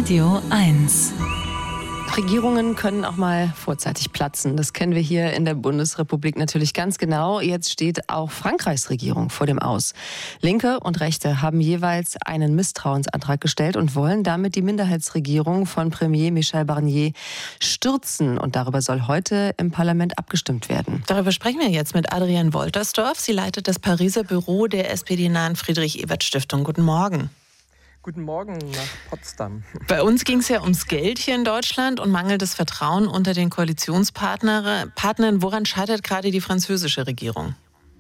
Radio 1. Regierungen können auch mal vorzeitig platzen. Das kennen wir hier in der Bundesrepublik natürlich ganz genau. Jetzt steht auch Frankreichs Regierung vor dem Aus. Linke und Rechte haben jeweils einen Misstrauensantrag gestellt und wollen damit die Minderheitsregierung von Premier Michel Barnier stürzen. Und darüber soll heute im Parlament abgestimmt werden. Darüber sprechen wir jetzt mit Adrienne Woltersdorf. Sie leitet das Pariser Büro der SPD-nahen Friedrich-Ebert-Stiftung. Guten Morgen. Guten Morgen nach Potsdam. Bei uns ging es ja ums Geld hier in Deutschland und mangelndes Vertrauen unter den Koalitionspartnern. Woran scheitert gerade die französische Regierung?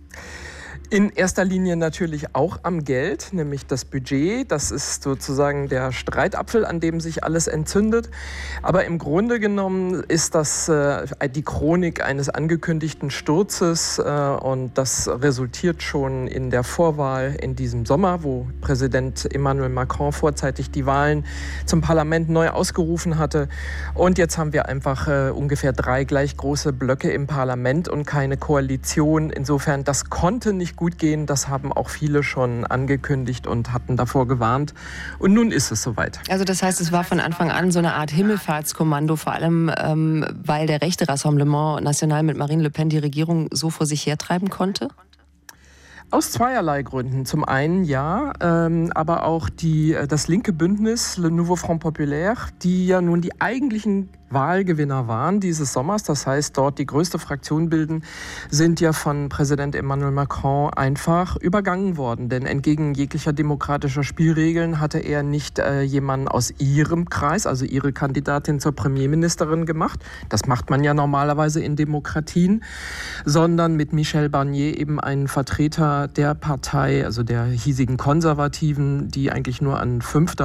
In erster Linie natürlich auch am Geld, nämlich das Budget. Das ist sozusagen der Streitapfel, an dem sich alles entzündet. Aber im Grunde genommen ist das die Chronik eines angekündigten Sturzes. Und das resultiert schon in der Vorwahl in diesem Sommer, wo Präsident Emmanuel Macron vorzeitig die Wahlen zum Parlament neu ausgerufen hatte. Und jetzt haben wir einfach ungefähr 3 gleich große Blöcke im Parlament und keine Koalition. Insofern, das konnte nicht gut gehen. Das haben auch viele schon angekündigt und hatten davor gewarnt. Und nun ist es soweit. Also das heißt, es war von Anfang an so eine Art Himmelfahrtskommando, vor allem weil der rechte Rassemblement National mit Marine Le Pen die Regierung so vor sich hertreiben konnte? Aus zweierlei Gründen. Zum einen ja, aber auch das linke Bündnis Le Nouveau Front Populaire, die ja nun die eigentlichen Wahlgewinner waren dieses Sommers, das heißt dort die größte Fraktion bilden, sind ja von Präsident Emmanuel Macron einfach übergangen worden. Denn entgegen jeglicher demokratischer Spielregeln hatte er nicht jemanden aus ihrem Kreis, also ihre Kandidatin zur Premierministerin gemacht. Das macht man ja normalerweise in Demokratien, sondern mit Michel Barnier eben einen Vertreter der Partei, also der hiesigen Konservativen, die eigentlich nur an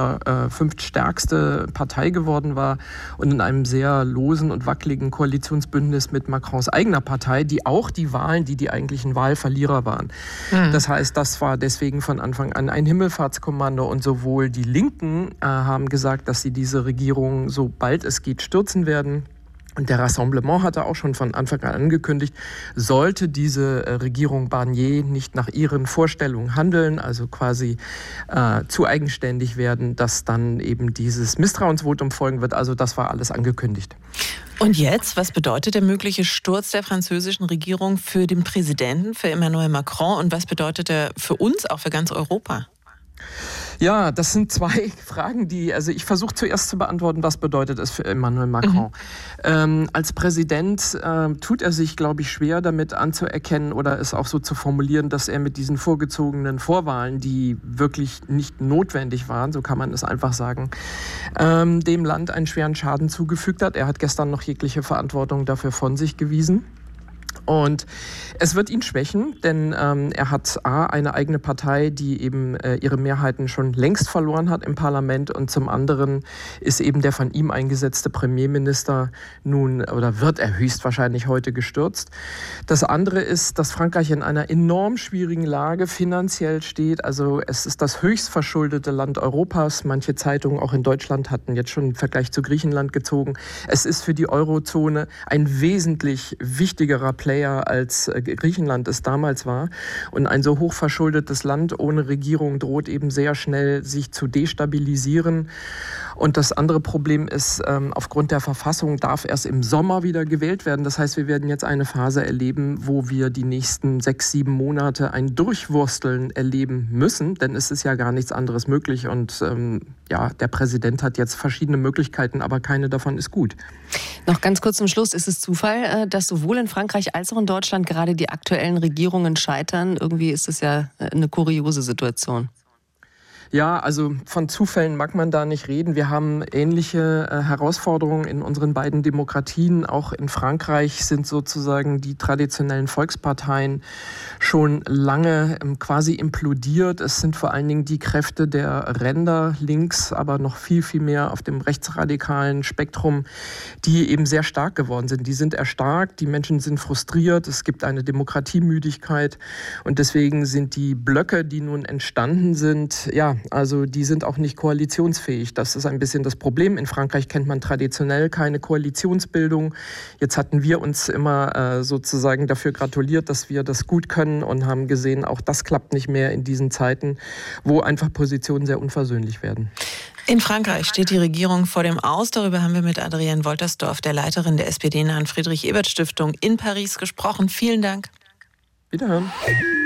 fünftstärkste Partei geworden war und in einem sehr losen und wackeligen Koalitionsbündnis mit Macrons eigener Partei, die auch die Wahlen, die eigentlichen Wahlverlierer waren. Das heißt, das war deswegen von Anfang an ein Himmelfahrtskommando und sowohl die Linken haben gesagt, dass sie diese Regierung, sobald es geht, stürzen werden. Und der Rassemblement hatte auch schon von Anfang an angekündigt, sollte diese Regierung Barnier nicht nach ihren Vorstellungen handeln, also quasi zu eigenständig werden, dass dann eben dieses Misstrauensvotum folgen wird. Also das war alles angekündigt. Und jetzt, was bedeutet der mögliche Sturz der französischen Regierung für den Präsidenten, für Emmanuel Macron? Und was bedeutet er für uns, auch für ganz Europa? Ja, das sind 2 Fragen, ich versuche zuerst zu beantworten, was bedeutet es für Emmanuel Macron. Als Präsident tut er sich, glaube ich, schwer damit anzuerkennen oder es auch so zu formulieren, dass er mit diesen vorgezogenen Vorwahlen, die wirklich nicht notwendig waren, so kann man es einfach sagen, dem Land einen schweren Schaden zugefügt hat. Er hat gestern noch jegliche Verantwortung dafür von sich gewiesen. Und es wird ihn schwächen, denn er hat eine eigene Partei, die eben ihre Mehrheiten schon längst verloren hat im Parlament, und zum anderen ist eben der von ihm eingesetzte Premierminister wird er höchstwahrscheinlich heute gestürzt. Das andere ist, dass Frankreich in einer enorm schwierigen Lage finanziell steht. Also es ist das höchst verschuldete Land Europas. Manche Zeitungen auch in Deutschland hatten jetzt schon einen Vergleich zu Griechenland gezogen. Es ist für die Eurozone ein wesentlich wichtigerer Player, als Griechenland es damals war. Und ein so hochverschuldetes Land ohne Regierung droht eben sehr schnell sich zu destabilisieren. Und das andere Problem ist, aufgrund der Verfassung darf erst im Sommer wieder gewählt werden. Das heißt, wir werden jetzt eine Phase erleben, wo wir die nächsten 6, 7 Monate ein Durchwursteln erleben müssen, denn es ist ja gar nichts anderes möglich. Und der Präsident hat jetzt verschiedene Möglichkeiten, aber keine davon ist gut. Noch ganz kurz zum Schluss, ist es Zufall, dass sowohl in Frankreich als auch in Deutschland gerade die aktuellen Regierungen scheitern? Irgendwie ist es ja eine kuriose Situation. Ja, also von Zufällen mag man da nicht reden. Wir haben ähnliche Herausforderungen in unseren beiden Demokratien. Auch in Frankreich sind sozusagen die traditionellen Volksparteien schon lange quasi implodiert. Es sind vor allen Dingen die Kräfte der Ränder links, aber noch viel, viel mehr auf dem rechtsradikalen Spektrum, die eben sehr stark geworden sind. Die sind erstarkt, die Menschen sind frustriert, es gibt eine Demokratiemüdigkeit und deswegen sind die Blöcke, die nun entstanden sind, also die sind auch nicht koalitionsfähig. Das ist ein bisschen das Problem. In Frankreich kennt man traditionell keine Koalitionsbildung. Jetzt hatten wir uns immer sozusagen dafür gratuliert, dass wir das gut können und haben gesehen, auch das klappt nicht mehr in diesen Zeiten, wo einfach Positionen sehr unversöhnlich werden. In Frankreich steht die Regierung vor dem Aus. Darüber haben wir mit Adrienne Woltersdorf, der Leiterin der SPD-nahen Friedrich-Ebert-Stiftung in Paris, gesprochen. Vielen Dank. Wiederhören.